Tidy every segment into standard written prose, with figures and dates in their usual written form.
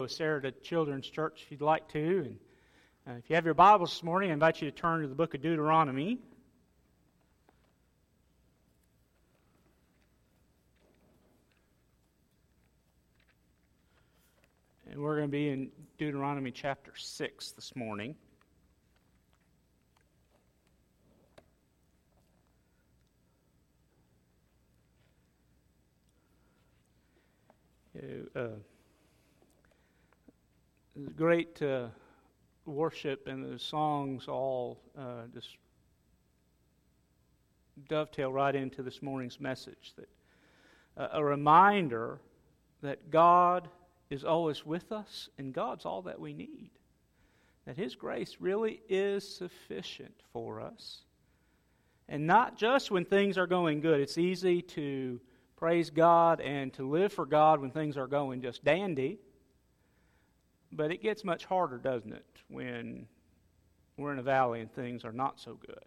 with Sarah to Children's Church if you'd like to. And if you have your Bibles this morning, I invite you to turn to the book of Deuteronomy. And we're going to be in Deuteronomy chapter 6 this morning. Great worship, and the songs all just dovetail right into this morning's message. That a reminder that God is always with us, and God's all that we need. That His grace really is sufficient for us. And not just when things are going good. It's easy to praise God and to live for God when things are going just dandy. But it gets much harder, doesn't it, when we're in a valley and things are not so good.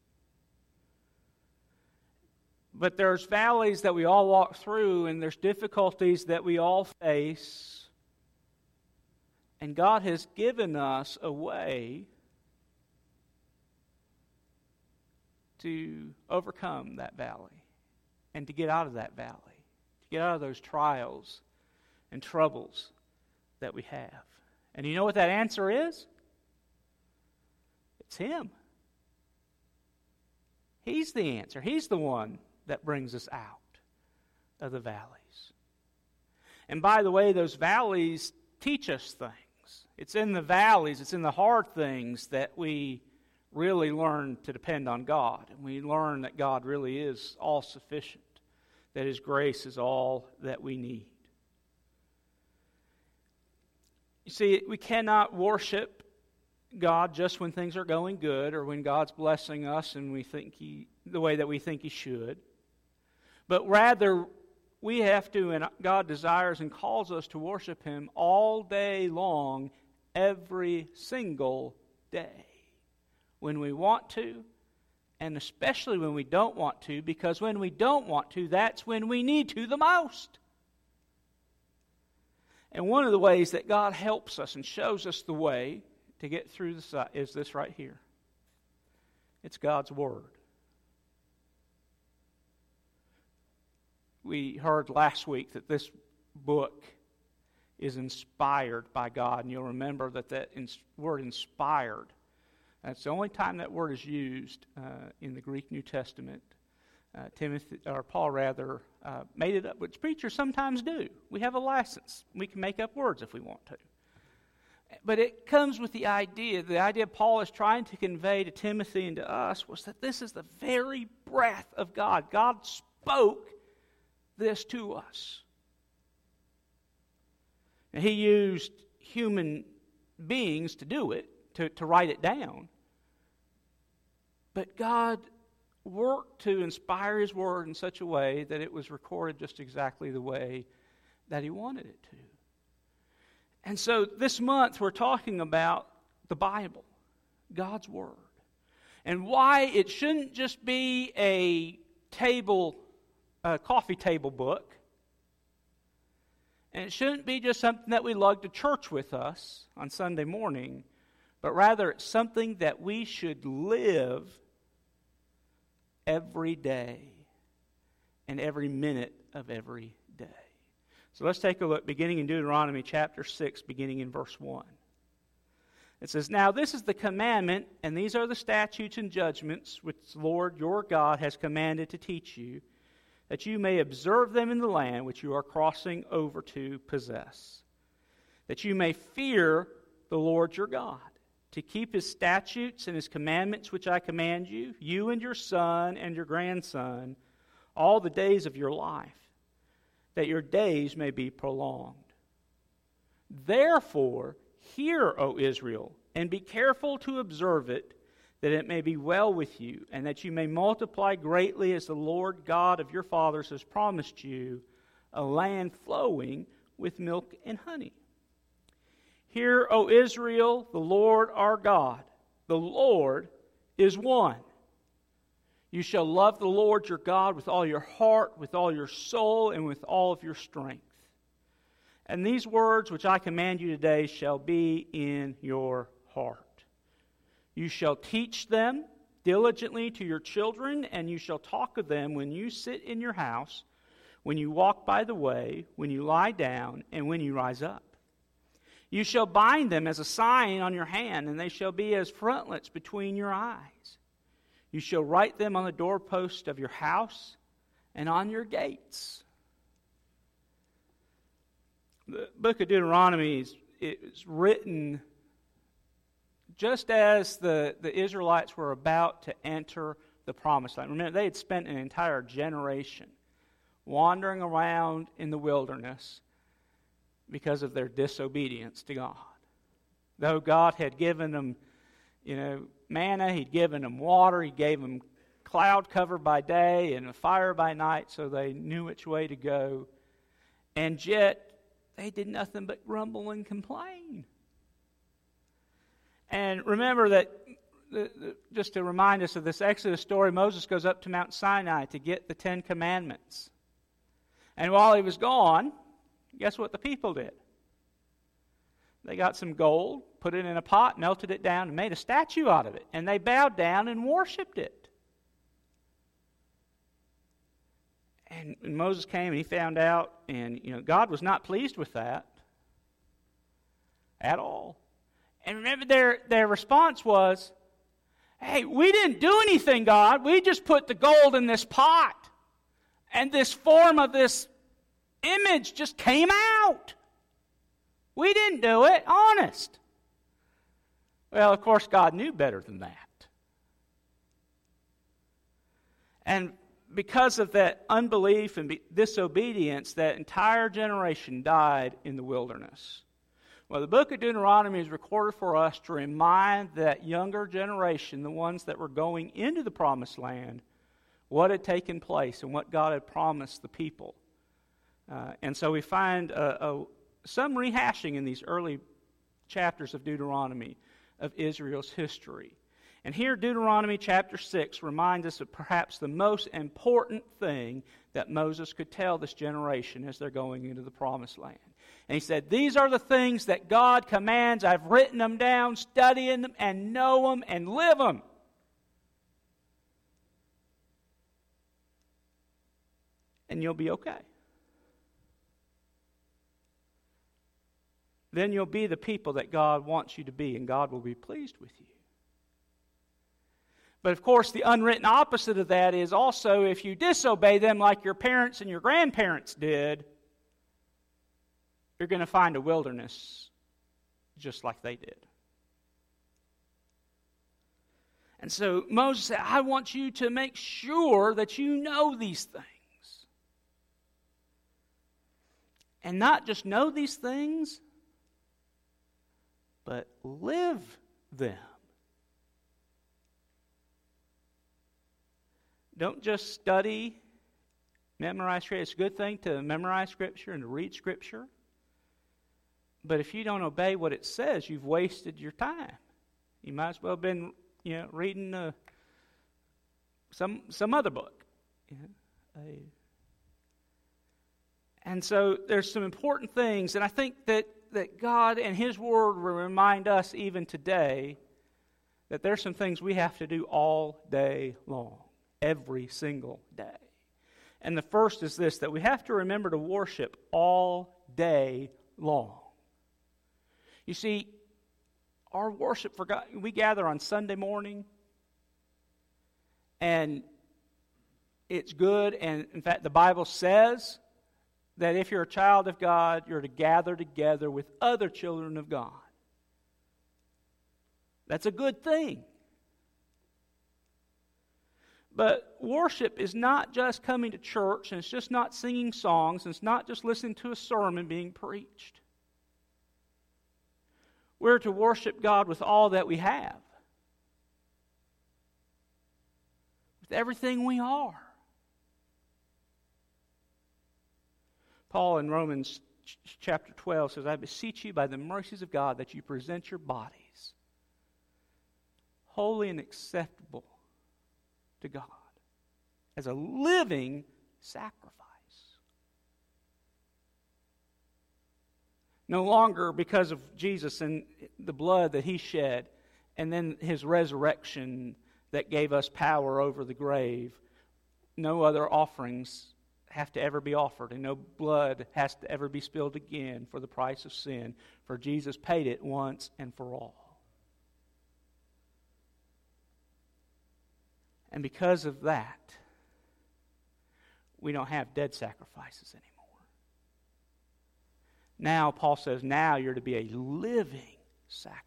But there's valleys that we all walk through, and there's difficulties that we all face. And God has given us a way to overcome that valley and to get out of that valley, to get out of those trials and troubles that we have. And you know what that answer is? It's Him. He's the answer. He's the one that brings us out of the valleys. And by the way, those valleys teach us things. It's in the valleys, it's in the hard things that we really learn to depend on God. And we learn that God really is all sufficient, that His grace is all that we need. You see, we cannot worship God just when things are going good or when God's blessing us and we think the way that we think He should. But rather, we have to, and God desires and calls us to worship Him all day long, every single day. When we want to, and especially when we don't want to, because when we don't want to, that's when we need to the most. And one of the ways that God helps us and shows us the way to get through this is this right here. It's God's Word. We heard last week that this book is inspired by God, and you'll remember that word inspired, that's the only time that word is used in the Greek New Testament. Paul made it up, which preachers sometimes do. We have a license. We can make up words if we want to. But it comes with the idea Paul is trying to convey to Timothy and to us was that this is the very breath of God. God spoke this to us. And He used human beings to do it, to write it down. But God worked to inspire His Word in such a way that it was recorded just exactly the way that He wanted it to. And so this month we're talking about the Bible, God's Word, and why it shouldn't just be a coffee table book, and it shouldn't be just something that we lug to church with us on Sunday morning, but rather it's something that we should live every day and every minute of every day. So let's take a look, beginning in Deuteronomy chapter 6, beginning in verse 1. It says, "Now this is the commandment, and these are the statutes and judgments which the Lord your God has commanded to teach you, that you may observe them in the land which you are crossing over to possess, that you may fear the Lord your God, to keep His statutes and His commandments which I command you, you and your son and your grandson, all the days of your life, that your days may be prolonged. Therefore, hear, O Israel, and be careful to observe it, that it may be well with you, and that you may multiply greatly as the Lord God of your fathers has promised you, a land flowing with milk and honey. Hear, O Israel, the Lord our God, the Lord is one. You shall love the Lord your God with all your heart, with all your soul, and with all of your strength. And these words which I command you today shall be in your heart. You shall teach them diligently to your children, and you shall talk of them when you sit in your house, when you walk by the way, when you lie down, and when you rise up. You shall bind them as a sign on your hand, and they shall be as frontlets between your eyes. You shall write them on the doorpost of your house and on your gates. The book of Deuteronomy is written just as the Israelites were about to enter the Promised Land. Remember, they had spent an entire generation wandering around in the wilderness because of their disobedience to God. Though God had given them, manna, He'd given them water, He gave them cloud cover by day and a fire by night so they knew which way to go. And yet, they did nothing but grumble and complain. And remember that, just to remind us of this Exodus story, Moses goes up to Mount Sinai to get the 10 Commandments. And while he was gone, guess what the people did? They got some gold, put it in a pot, melted it down, and made a statue out of it. And they bowed down and worshipped it. And Moses came and he found out, and God was not pleased with that at all. And remember, their response was, "Hey, we didn't do anything, God. We just put the gold in this pot, and this form of this image just came out. We didn't do it, honest." Well, of course, God knew better than that. And because of that unbelief and disobedience, that entire generation died in the wilderness. Well, the book of Deuteronomy is recorded for us to remind that younger generation, the ones that were going into the Promised Land, what had taken place and what God had promised the people. And so we find some rehashing in these early chapters of Deuteronomy of Israel's history. And here Deuteronomy chapter 6 reminds us of perhaps the most important thing that Moses could tell this generation as they're going into the Promised Land. And he said, "These are the things that God commands. I've written them down, studying them, and know them, and live them." And you'll be okay. Then you'll be the people that God wants you to be, and God will be pleased with you. But of course, the unwritten opposite of that is also if you disobey them like your parents and your grandparents did, you're going to find a wilderness just like they did. And so Moses said, "I want you to make sure that you know these things. And not just know these things, but live them." Don't just study, memorize Scripture. It's a good thing to memorize Scripture and to read Scripture. But if you don't obey what it says, you've wasted your time. You might as well have been, reading some other book. And so there's some important things, and I think that God and His Word will remind us even today that there's some things we have to do all day long. Every single day. And the first is this, that we have to remember to worship all day long. You see, our worship for God, we gather on Sunday morning, and it's good, and in fact the Bible says that if you're a child of God, you're to gather together with other children of God. That's a good thing. But worship is not just coming to church, and it's just not singing songs, and it's not just listening to a sermon being preached. We're to worship God with all that we have, with everything we are. Paul in Romans chapter 12 says, "I beseech you by the mercies of God that you present your bodies holy and acceptable to God as a living sacrifice." No longer because of Jesus and the blood that He shed, and then His resurrection that gave us power over the grave. No other offerings have to ever be offered, and no blood has to ever be spilled again for the price of sin, for Jesus paid it once and for all. And because of that, we don't have dead sacrifices anymore. Now, Paul says, now you're to be a living sacrifice.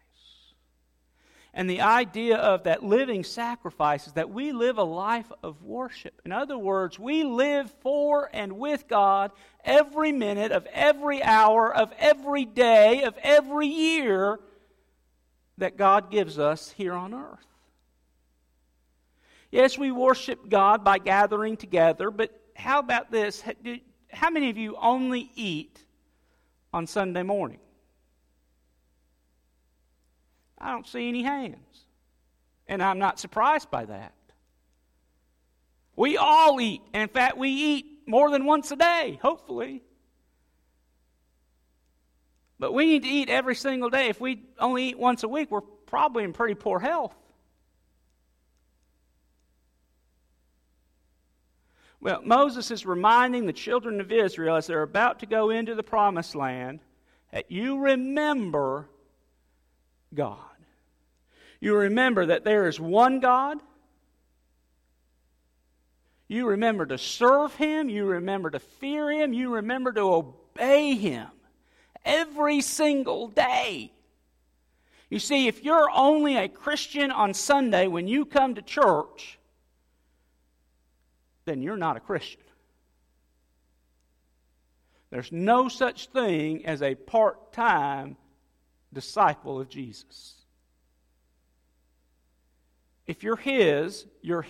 And the idea of that living sacrifice is that we live a life of worship. In other words, we live for and with God every minute of every hour of every day of every year that God gives us here on earth. Yes, we worship God by gathering together, but how about this? How many of you only eat on Sunday morning? I don't see any hands. And I'm not surprised by that. We all eat. And in fact, we eat more than once a day, hopefully. But we need to eat every single day. If we only eat once a week, we're probably in pretty poor health. Well, Moses is reminding the children of Israel as they're about to go into the promised land that you remember God. You remember that there is one God. You remember to serve Him. You remember to fear Him. You remember to obey Him every single day. You see, if you're only a Christian on Sunday when you come to church, then you're not a Christian. There's no such thing as a part-time disciple of Jesus. If you're His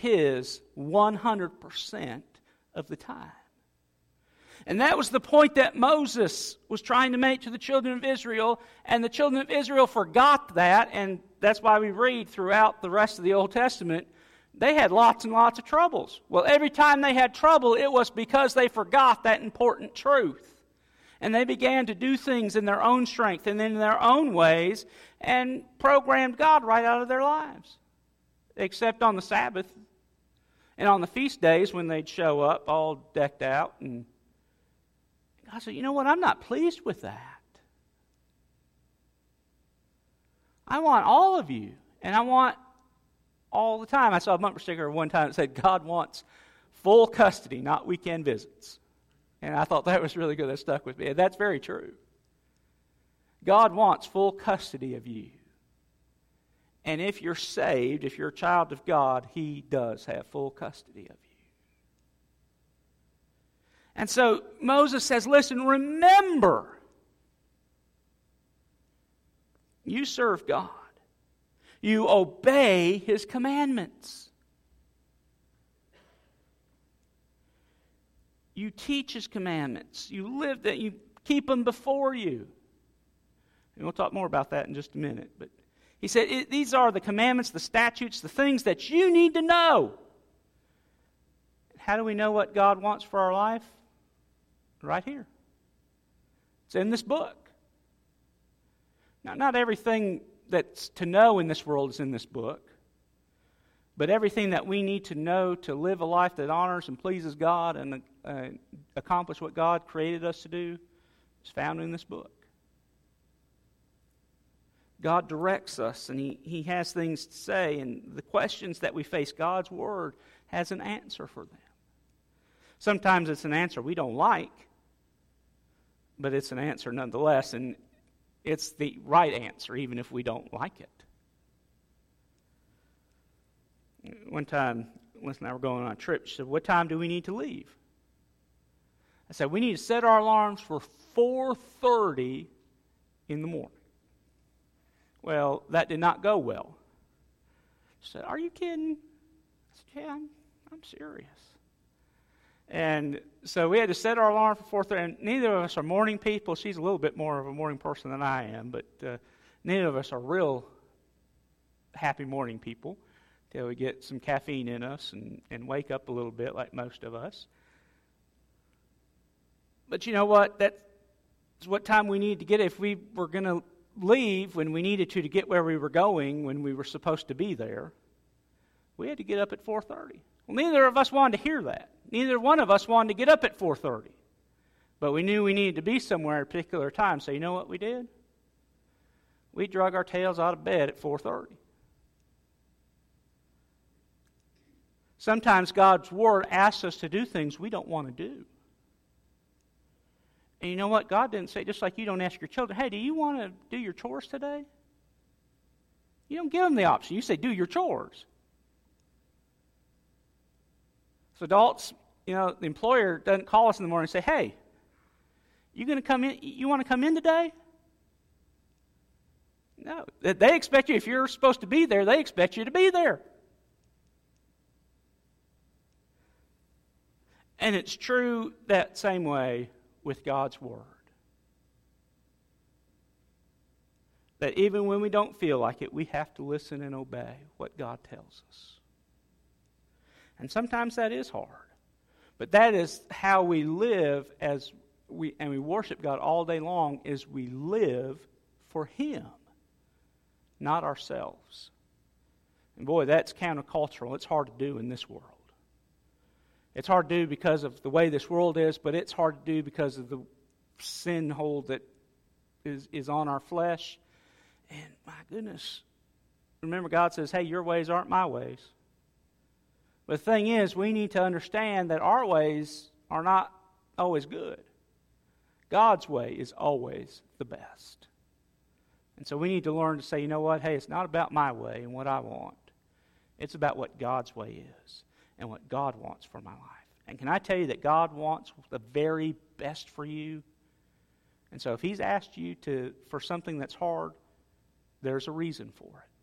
100% of the time. And that was the point that Moses was trying to make to the children of Israel, and the children of Israel forgot that, and that's why we read throughout the rest of the Old Testament, they had lots and lots of troubles. Well, every time they had trouble, it was because they forgot that important truth. And they began to do things in their own strength and in their own ways and programmed God right out of their lives. Except on the Sabbath and on the feast days when they'd show up all decked out. And God said, you know what, I'm not pleased with that. I want all of you. And I want all the time. I saw a bumper sticker one time that said, God wants full custody, not weekend visits. And I thought that was really good. That stuck with me. And that's very true. God wants full custody of you. And if you're saved, if you're a child of God, He does have full custody of you. And so Moses says, listen, remember, you serve God. You obey His commandments. You teach His commandments. You live that. You keep them before you. And we'll talk more about that in just a minute. But He said, these are the commandments, the statutes, the things that you need to know. How do we know what God wants for our life? Right here. It's in this book. Now, not everything that's to know in this world is in this book. But everything that we need to know to live a life that honors and pleases God and accomplish what God created us to do is found in this book. God directs us, and He has things to say, and the questions that we face, God's Word has an answer for them. Sometimes it's an answer we don't like, but it's an answer nonetheless, and it's the right answer, even if we don't like it. One time, Liz and I were going on a trip. She said, what time do we need to leave? I said, we need to set our alarms for 4:30 in the morning. Well, that did not go well. She said, are you kidding? I said, yeah, I'm serious. And so we had to set our alarm for 4:30. And neither of us are morning people. She's a little bit more of a morning person than I am, but neither of us are real happy morning people till we get some caffeine in us and wake up a little bit like most of us. But you know what? what time we needed to get. If we were going to leave when we needed to get where we were going when we were supposed to be there, we had to get up at 4:30. Well, neither of us wanted to hear that. Neither one of us wanted to get up at 4:30. But we knew we needed to be somewhere at a particular time. So you know what we did? We drug our tails out of bed at 4:30. Sometimes God's Word asks us to do things we don't want to do. And you know what? God didn't say, just like you don't ask your children, hey, do you want to do your chores today? You don't give them the option. You say, do your chores. So adults, the employer doesn't call us in the morning and say, hey, you going to come in? You want to come in today? No. They expect you, if you're supposed to be there, they expect you to be there. And it's true that same way with God's Word. That even when we don't feel like it, we have to listen and obey what God tells us. And sometimes that is hard. But that is how we live and we worship God all day long, is we live for Him, not ourselves. And boy, that's countercultural. It's hard to do in this world. It's hard to do because of the way this world is, but it's hard to do because of the sin hold that is on our flesh. And my goodness, remember God says, hey, your ways aren't my ways. But the thing is, we need to understand that our ways are not always good. God's way is always the best. And so we need to learn to say, you know what, hey, it's not about my way and what I want. It's about what God's way is and what God wants for my life. And can I tell you that God wants the very best for you? And so if He's asked you for something that's hard, there's a reason for it.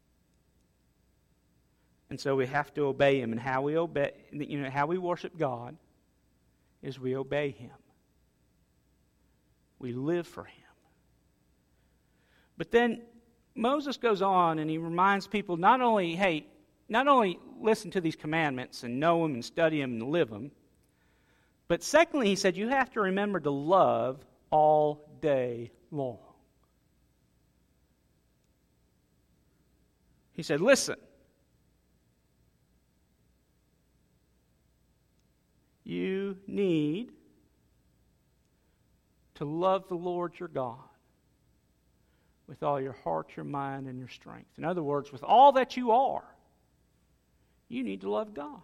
And so we have to obey Him. And how we obey, how we worship God is we obey Him. We live for Him. But then Moses goes on and he reminds people not only listen to these commandments and know them and study them and live them, but secondly, he said, you have to remember to love all day long. He said, listen, you need to love the Lord your God with all your heart, your mind, and your strength. In other words, with all that you are, you need to love God.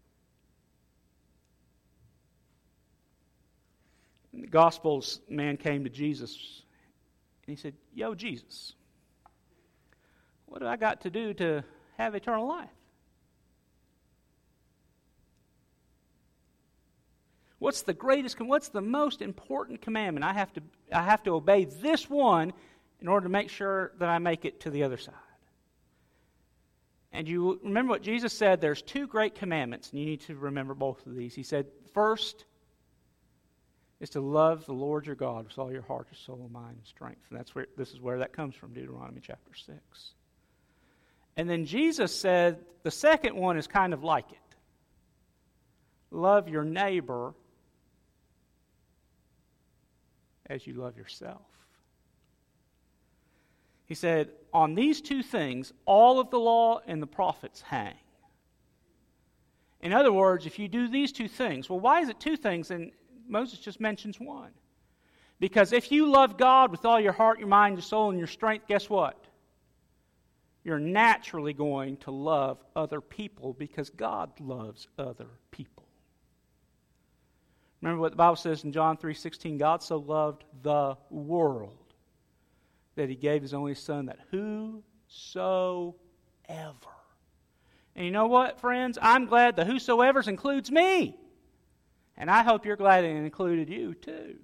In the Gospels, a man came to Jesus and he said, yo, Jesus, what do I got to do to have eternal life? What's the most important commandment? I have to obey this one in order to make sure that I make it to the other side. And you remember what Jesus said, there's two great commandments, and you need to remember both of these. He said, first is to love the Lord your God with all your heart, your soul, mind, and strength. And this is where that comes from, Deuteronomy chapter 6. And then Jesus said, the second one is kind of like it. Love your neighbor as you love yourself. He said, on these two things, all of the law and the prophets hang. In other words, if you do these two things, well, why is it two things? And Moses just mentions one. Because if you love God with all your heart, your mind, your soul, and your strength, guess what? You're naturally going to love other people because God loves other people. Remember what the Bible says in John 3:16, God so loved the world that He gave His only Son, that whosoever. And you know what, friends? I'm glad the whosoever's includes me. And I hope you're glad it included you too.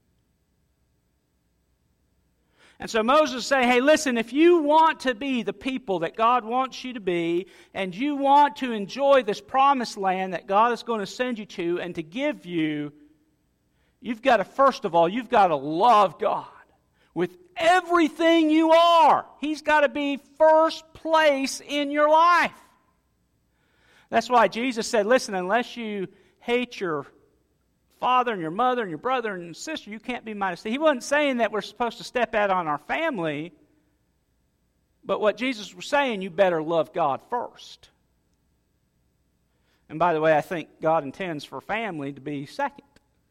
And so Moses is saying, hey, listen, if you want to be the people that God wants you to be, and you want to enjoy this promised land that God is going to send you to and to give you, you've got to, first of all, you've got to love God with everything you are. He's got to be first place in your life. That's why Jesus said, listen, unless you hate your father and your mother and your brother and sister, you can't be my disciple. He wasn't saying that we're supposed to step out on our family, but what Jesus was saying, you better love God first. And by the way, I think God intends for family to be second.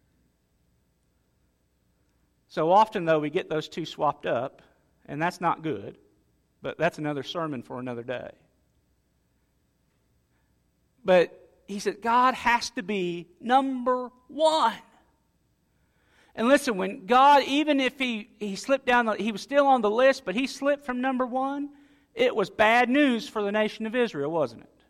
So often, though, we get those two swapped up, and that's not good, but that's another sermon for another day. But he said, God has to be number one. And listen, when God, even if he slipped down, he was still on the list, but he slipped from number one, it was bad news for the nation of Israel, wasn't it?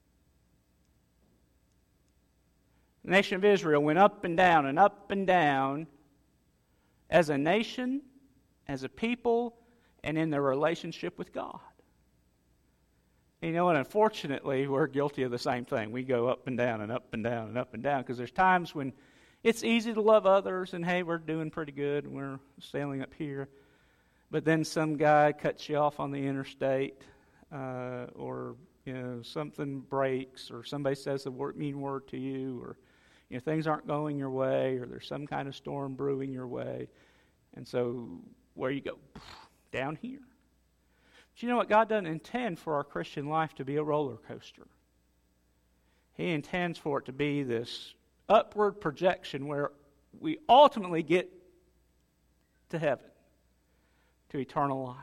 The nation of Israel went up and down as a nation, as a people, and in their relationship with God. And you know what? Unfortunately, we're guilty of the same thing. We go up and down and up and down and up and down because there's times when it's easy to love others and, hey, we're doing pretty good and we're sailing up here. But then some guy cuts you off on the interstate or something breaks or somebody says a mean word to you or things aren't going your way or there's some kind of storm brewing your way. And so where you go? Down here. But you know what? God doesn't intend for our Christian life to be a roller coaster. He intends for it to be this upward projection where we ultimately get to heaven, to eternal life.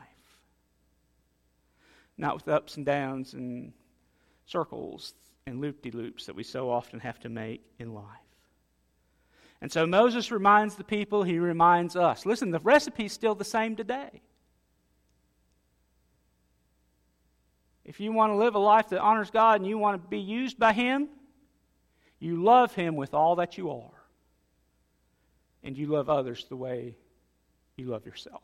Not with ups and downs and circles and loop-de-loops that we so often have to make in life. And so Moses reminds the people, he reminds us. Listen, the recipe's still the same today. If you want to live a life that honors God and you want to be used by Him, you love Him with all that you are. And you love others the way you love yourself.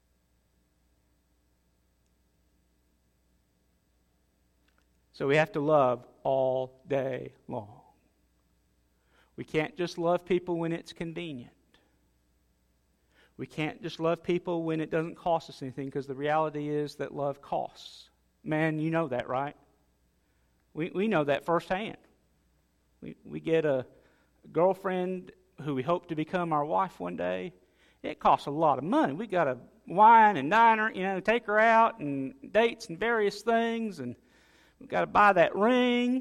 So we have to love all day long. We can't just love people when it's convenient. We can't just love people when it doesn't cost us anything, because the reality is that love costs. Man, you know that, right? We know that firsthand. We get a girlfriend who we hope to become our wife one day. It costs a lot of money. We got to wine and dine her, take her out and dates and various things, and we've got to buy that ring.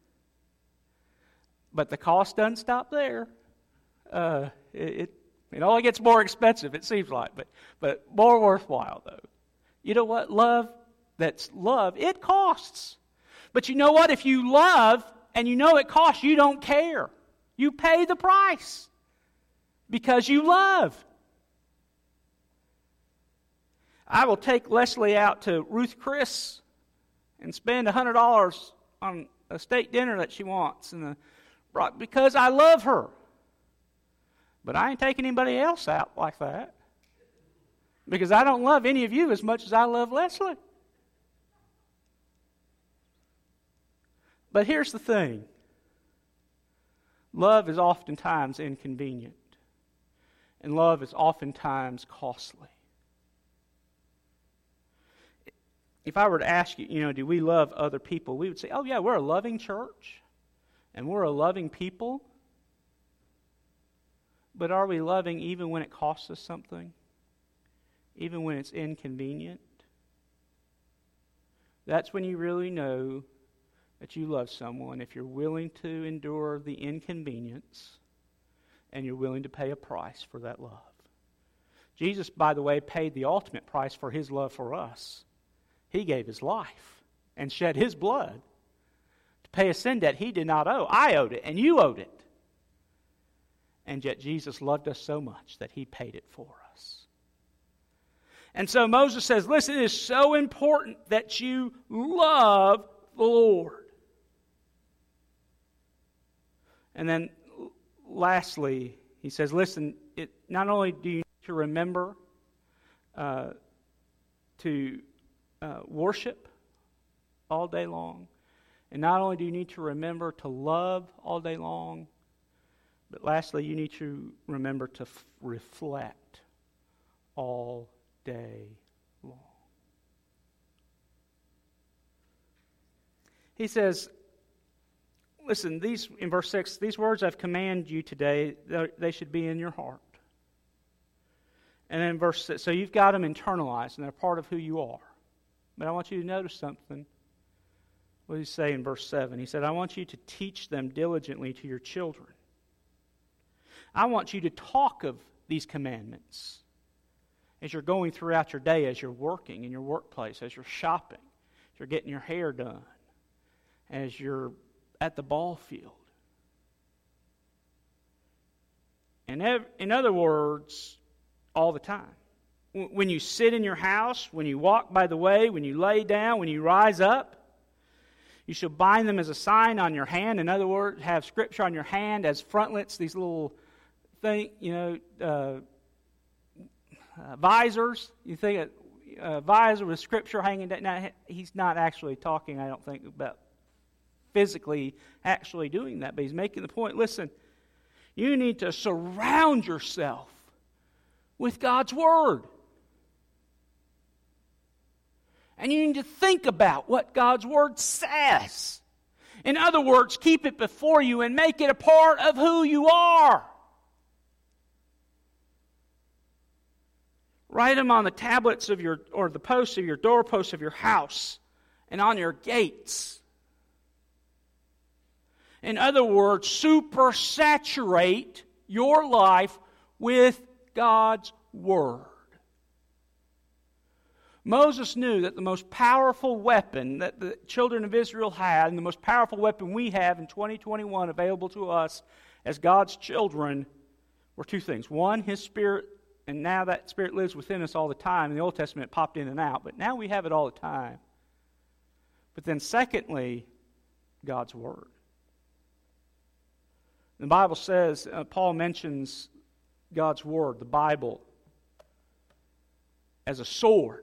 But the cost doesn't stop there. It only gets more expensive, it seems like, but more worthwhile, though. You know what? Love, it costs. But you know what? If you love and you know it costs, you don't care. You pay the price because you love. I will take Leslie out to Ruth Chris and spend $100 on a steak dinner that she wants because I love her. But I ain't taking anybody else out like that because I don't love any of you as much as I love Leslie. But here's the thing. Love is oftentimes inconvenient. And love is oftentimes costly. If I were to ask you, do we love other people? We would say, oh yeah, we're a loving church. And we're a loving people. But are we loving even when it costs us something? Even when it's inconvenient? That's when you really know that you love someone, if you're willing to endure the inconvenience and you're willing to pay a price for that love. Jesus, by the way, paid the ultimate price for His love for us. He gave His life and shed His blood to pay a sin debt He did not owe. I owed it and you owed it. And yet Jesus loved us so much that He paid it for us. And so Moses says, listen, it is so important that you love the Lord. And then lastly, he says, listen, not only do you need to remember to worship all day long, and not only do you need to remember to love all day long, but lastly, you need to remember to reflect all day long. He says, listen, in verse 6, these words I've commanded you today, they should be in your heart. And then verse 6, so you've got them internalized, and they're part of who you are. But I want you to notice something. What does he say in verse 7? He said, I want you to teach them diligently to your children. I want you to talk of these commandments as you're going throughout your day, as you're working in your workplace, as you're shopping, as you're getting your hair done, as you're at the ball field. And in other words, all the time. When you sit in your house, when you walk by the way, when you lay down, when you rise up, you shall bind them as a sign on your hand. In other words, have Scripture on your hand as frontlets, these little visors. You think a visor with Scripture hanging down. Now, he's not actually talking, I don't think, about physically actually doing that, but he's making the point, listen, you need to surround yourself with God's Word. And you need to think about what God's Word says. In other words, keep it before you and make it a part of who you are. Write them on the tablets of or the posts of your doorposts of your house and on your gates. In other words, supersaturate your life with God's Word. Moses knew that the most powerful weapon that the children of Israel had, and the most powerful weapon we have in 2021 available to us as God's children, were two things. One, His Spirit, and now that Spirit lives within us all the time. In the Old Testament it popped in and out, but now we have it all the time. But then secondly, God's Word. The Bible says, Paul mentions God's Word, the Bible, as a sword.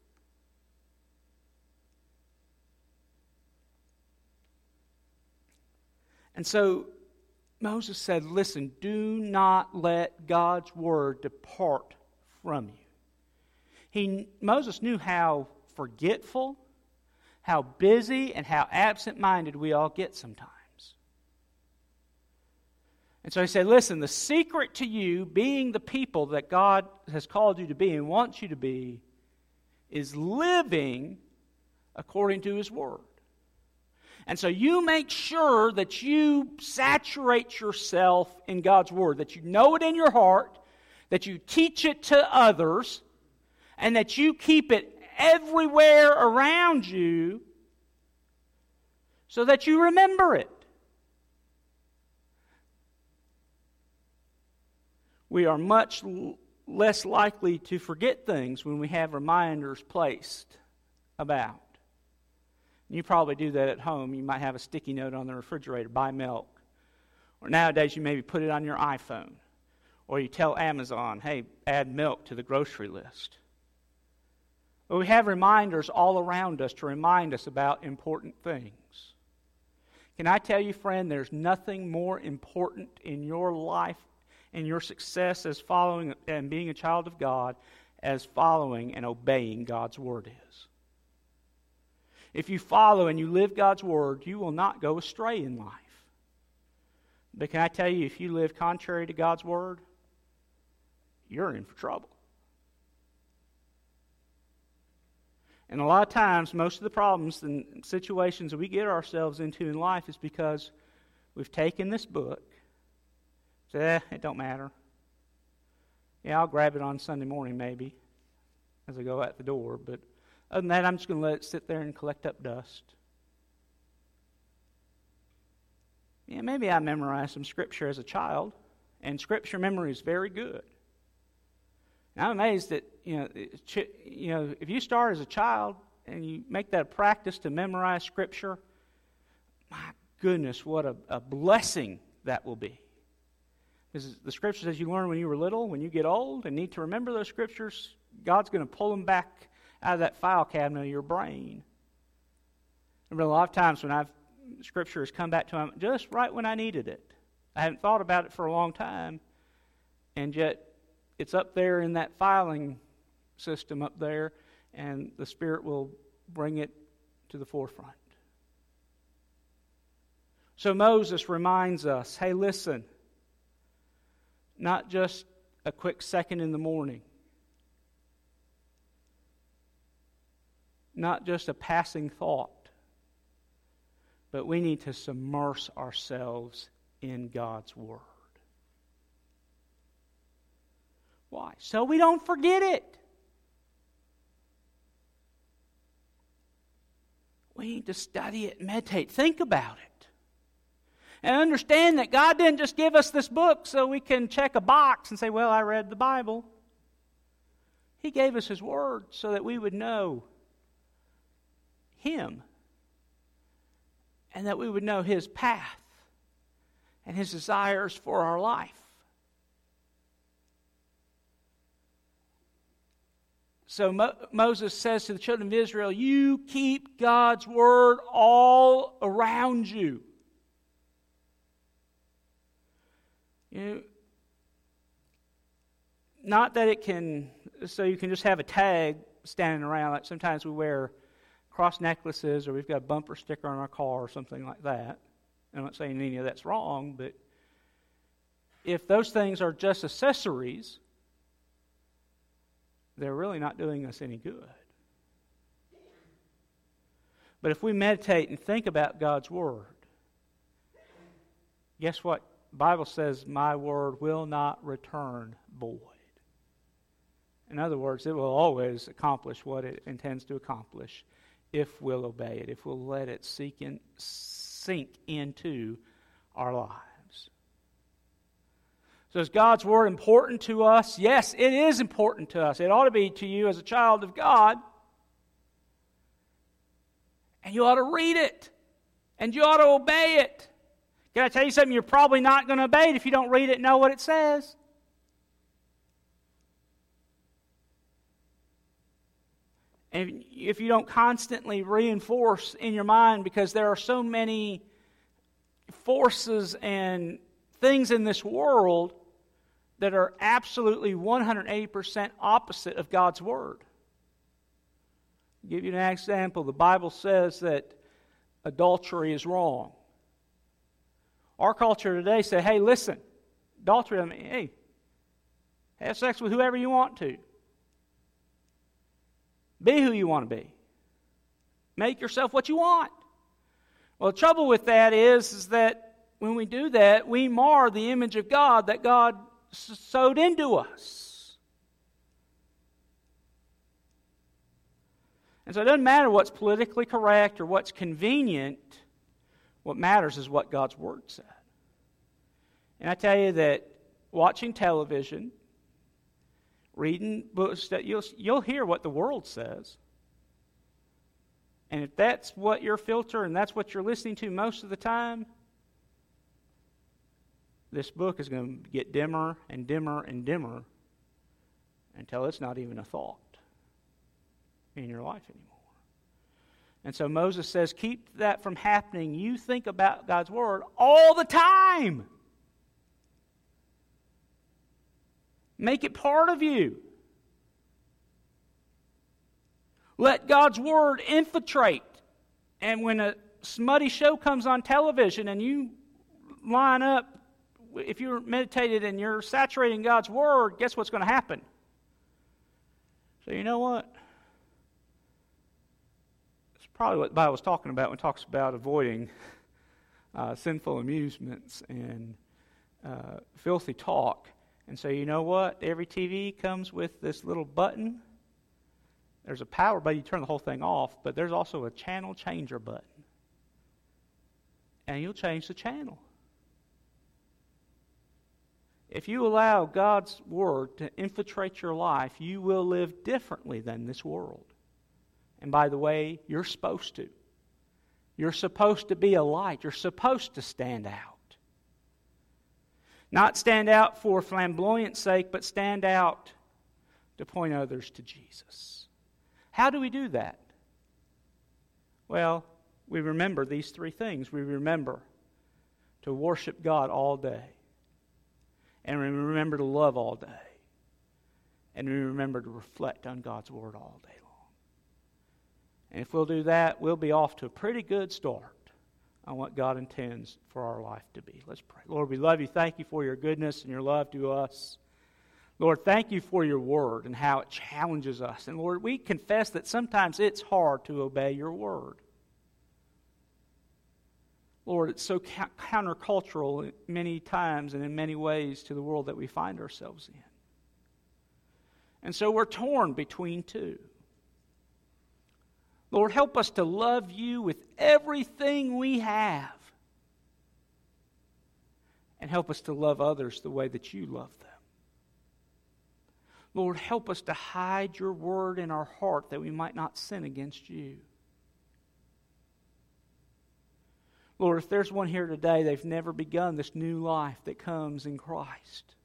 And so Moses said, listen, do not let God's Word depart from you. Moses knew how forgetful, how busy, and how absent-minded we all get sometimes. And so he said, listen, the secret to you being the people that God has called you to be and wants you to be is living according to His Word. And so you make sure that you saturate yourself in God's Word, that you know it in your heart, that you teach it to others, and that you keep it everywhere around you so that you remember it. We are much less likely to forget things when we have reminders placed about. You probably do that at home. You might have a sticky note on the refrigerator, buy milk. Or nowadays you maybe put it on your iPhone. Or you tell Amazon, hey, add milk to the grocery list. But we have reminders all around us to remind us about important things. Can I tell you, friend, there's nothing more important in your life and your success as following and being a child of God as following and obeying God's Word is. If you follow and you live God's Word, you will not go astray in life. But can I tell you, if you live contrary to God's Word, you're in for trouble. And a lot of times, most of the problems and situations that we get ourselves into in life is because we've taken this book, said, it don't matter. Yeah, I'll grab it on Sunday morning maybe as I go out the door, but other than that, I'm just going to let it sit there and collect up dust. Yeah, maybe I memorized some Scripture as a child, and Scripture memory is very good. And I'm amazed that, if you start as a child and you make that a practice to memorize Scripture, my goodness, what a blessing that will be. Because the Scriptures, as you learn when you were little, when you get old and need to remember those Scriptures, God's going to pull them back out of that file cabinet of your brain. I remember a lot of times when Scripture has come back to me just right when I needed it. I haven't thought about it for a long time, and yet it's up there in that filing system up there, and the Spirit will bring it to the forefront. So Moses reminds us, hey, listen, not just a quick second in the morning, not just a passing thought, but we need to submerge ourselves in God's Word. Why? So we don't forget it. We need to study it, meditate, think about it. And understand that God didn't just give us this book so we can check a box and say, well, I read the Bible. He gave us His Word so that we would know Him. And that we would know His path and His desires for our life. So Moses says to the children of Israel, you keep God's Word all around you. Not that it can, so you can just have a tag standing around. Like sometimes we wear cross necklaces or we've got a bumper sticker on our car or something like that. I'm not saying any of that's wrong, but if those things are just accessories, they're really not doing us any good. But if we meditate and think about God's Word, guess what? The Bible says, my word will not return void. In other words, it will always accomplish what it intends to accomplish if we'll obey it, if we'll let it sink into our lives. So is God's Word important to us? Yes, it is important to us. It ought to be to you as a child of God. And you ought to read it. And you ought to obey it. Can I tell you something? You're probably not going to obey it if you don't read it and know what it says. And if you don't constantly reinforce in your mind, because there are so many forces and things in this world that are absolutely 180% opposite of God's Word. I'll give you an example. The Bible says that adultery is wrong. Our culture today says, hey, listen, adultery, hey, have sex with whoever you want to. Be who you want to be. Make yourself what you want. Well, the trouble with that is that when we do that, we mar the image of God that God sowed into us. And so it doesn't matter what's politically correct or what's convenient. What matters is what God's Word said. And I tell you that watching television, reading books, that you'll hear what the world says. And if that's what your filter and that's what you're listening to most of the time, this book is going to get dimmer and dimmer and dimmer until it's not even a thought in your life anymore. And so Moses says, keep that from happening. You think about God's Word all the time. Make it part of you. Let God's Word infiltrate. And when a smutty show comes on television and you line up, if you're meditated and you're saturating God's Word, guess what's going to happen? So you know what? It's probably what the Bible was talking about when it talks about avoiding sinful amusements and filthy talk. And so you know what? Every TV comes with this little button. There's a power button. You turn the whole thing off, but there's also a channel changer button. And you'll change the channel. If you allow God's Word to infiltrate your life, you will live differently than this world. And by the way, you're supposed to. You're supposed to be a light. You're supposed to stand out. Not stand out for flamboyant's sake, but stand out to point others to Jesus. How do we do that? Well, we remember these three things. We remember to worship God all day. And we remember to love all day. And we remember to reflect on God's Word all day long. And if we'll do that, we'll be off to a pretty good start on what God intends for our life to be. Let's pray. Lord, we love you. Thank you for your goodness and your love to us. Lord, thank you for your word and how it challenges us. And Lord, we confess that sometimes it's hard to obey your word. Lord, it's so countercultural many times and in many ways to the world that we find ourselves in. And so we're torn between two. Lord, help us to love you with everything we have. And help us to love others the way that you love them. Lord, help us to hide your word in our heart that we might not sin against you. Lord, if there's one here today, they've never begun this new life that comes in Christ.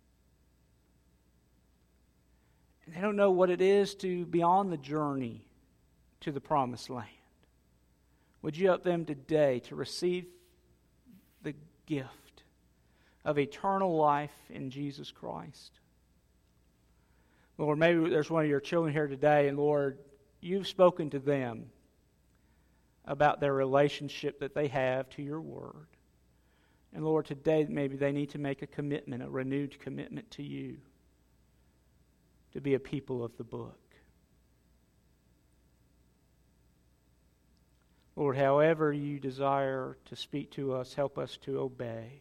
And they don't know what it is to be on the journey to the promised land. Would you help them today to receive the gift of eternal life in Jesus Christ? Lord, maybe there's one of your children here today, and Lord, you've spoken to them about their relationship that they have to your word. And Lord, today maybe they need to make a commitment, a renewed commitment to you, to be a people of the book. Lord, however you desire to speak to us, help us to obey.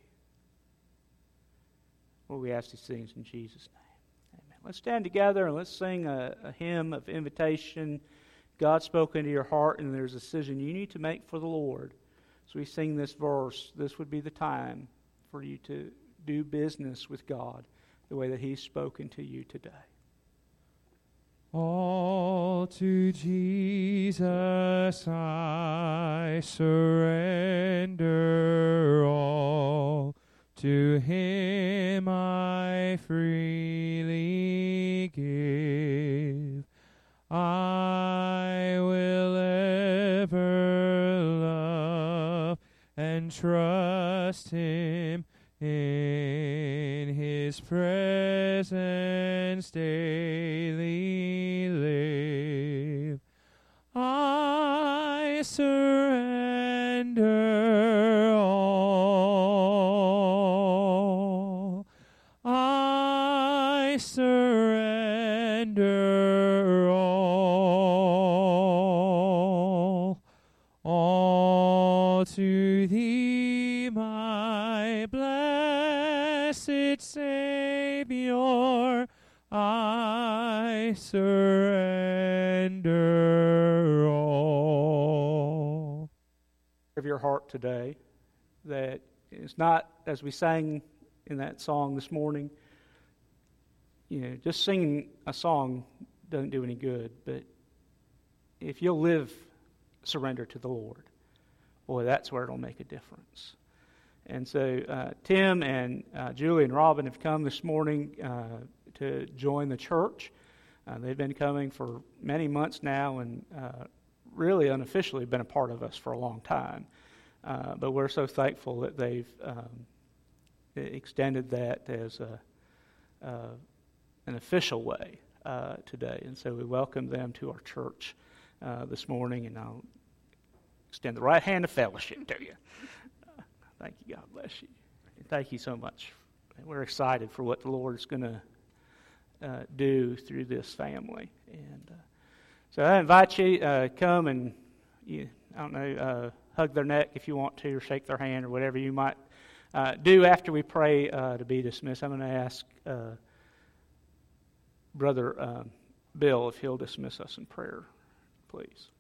Lord, we ask these things in Jesus' name. Amen. Let's stand together and let's sing a hymn of invitation. God spoke into your heart, and there's a decision you need to make for the Lord. So we sing this verse. This would be the time for you to do business with God the way that He's spoken to you today. All to Jesus I surrender, all to Him I freely give. I will ever love and trust Him, in His presence daily live. I surrender all. I surrender all to Thee, my blessed Savior. I surrender all. Of your heart today, that it's not, as we sang in that song this morning, just singing a song doesn't do any good, but if you'll live surrender to the Lord, boy, that's where it'll make a difference. And so Tim and Julie and Robin have come this morning to join the church. They've been coming for many months now and really unofficially been a part of us for a long time. But we're so thankful that they've extended that as an official way today. And so we welcome them to our church this morning, and I'll extend the right hand of fellowship to you. Thank you. God bless you. And thank you so much. We're excited for what the Lord is going to do through this family. And so I invite you come and hug their neck if you want to, or shake their hand, or whatever you might do after we pray to be dismissed. I'm going to ask Brother Bill if he'll dismiss us in prayer, please.